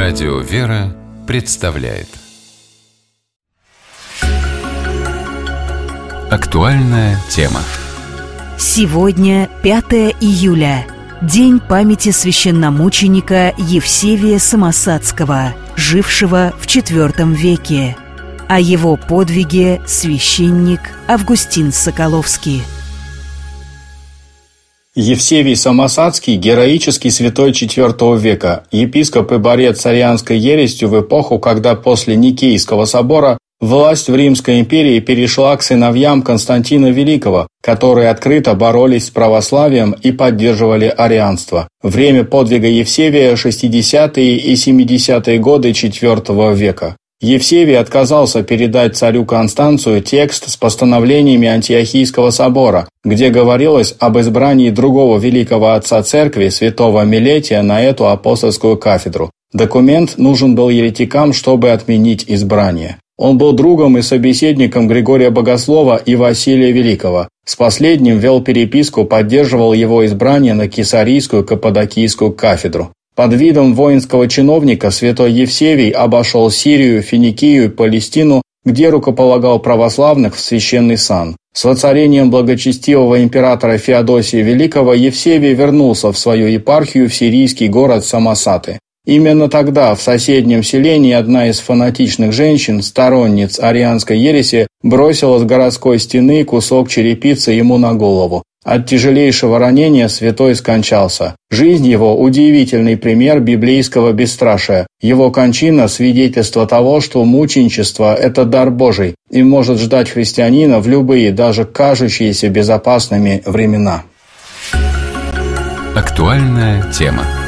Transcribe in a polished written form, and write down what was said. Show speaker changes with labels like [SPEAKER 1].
[SPEAKER 1] Радио «Вера» представляет актуальная тема.
[SPEAKER 2] Сегодня 5 июля. День памяти священномученика Евсевия Самосадского, жившего в IV веке. О его подвиге священник Августин Соколовский.
[SPEAKER 3] Евсевий Самосадский – героический святой IV века, епископ и борец с арианской ересью в эпоху, когда после Никейского собора власть в Римской империи перешла к сыновьям Константина Великого, которые открыто боролись с православием и поддерживали арианство. Время подвига Евсевия – 60-е и 70-е годы IV века. Евсевий отказался передать царю Констанцию текст с постановлениями Антиохийского собора, где говорилось об избрании другого великого отца церкви, святого Милетия, на эту апостольскую кафедру. Документ нужен был еретикам, чтобы отменить избрание. Он был другом и собеседником Григория Богослова и Василия Великого. С последним вел переписку, поддерживал его избрание на Кесарийскую Каппадокийскую кафедру. Под видом воинского чиновника святой Евсевий обошел Сирию, Финикию и Палестину, где рукополагал православных в священный сан. С воцарением благочестивого императора Феодосия Великого Евсевий вернулся в свою епархию в сирийский город Самосаты. Именно тогда в соседнем селении одна из фанатичных женщин, сторонниц арианской ереси, бросила с городской стены кусок черепицы ему на голову. От тяжелейшего ранения святой скончался. Жизнь его – удивительный пример библейского бесстрашия. Его кончина – свидетельство того, что мученичество – это дар Божий и может ждать христианина в любые, даже кажущиеся безопасными времена.
[SPEAKER 1] Актуальная тема.